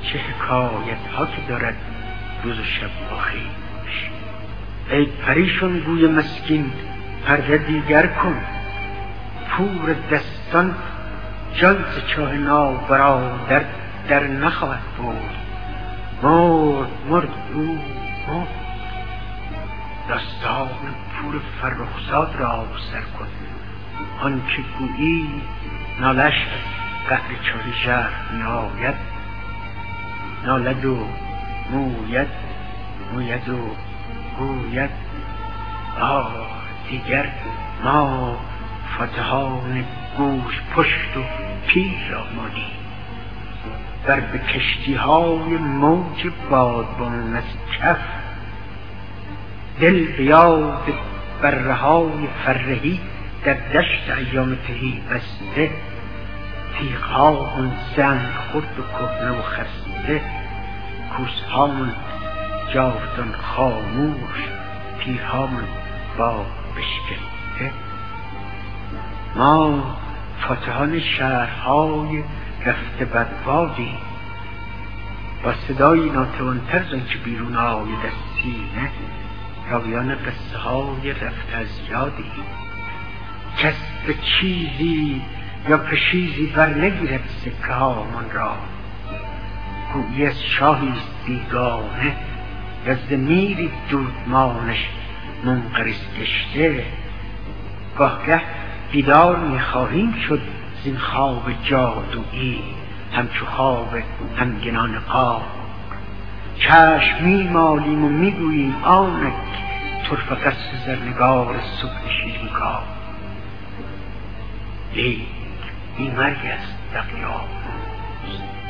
چه حکایت ها که دارد روز و شب با خویش. ای پریشان گوی مسکین پرده دیگر کن، پور دستان جان ز چاه نابرادر در نخواهد برد. مرد او مرد. داستان پور فرخزاد را سر کن، آنکه گویی نالش قهر چاره شهر میآید. نالد و موید موید و گوید دیگر ما فاتحان گوش پشت و پیر را مانیم. بر به کشتی های موج بادبان از کف، دل به یاد بره های فرهی در دشت ایام تهی بسته. تیغ ها آن زنگ خورد و کهنه و خسته، کوس هامون جاودان خاموش، تیرهامون با بشکسته. ما فاتحان شهرهای رفته بربادیم، با صدای ناتوانتر زن که بیرون آید از سینه. راویان قصه های رفته از یادیم، کس به چیزی یا پشیزی بر نگیرد سکه هامان را. گویی از شاهیست بیگانه، یا ز میری دودمانش منقرض گشته. گاهگه بیدار میخواهیم شد زین خواب جادویی، همچو خواب همگنان قار. چشم میمالیم و میگوییم آنک طرفه قصر زرنگار صبح شیرین کار. لیک بی مرگ است بقیاموز،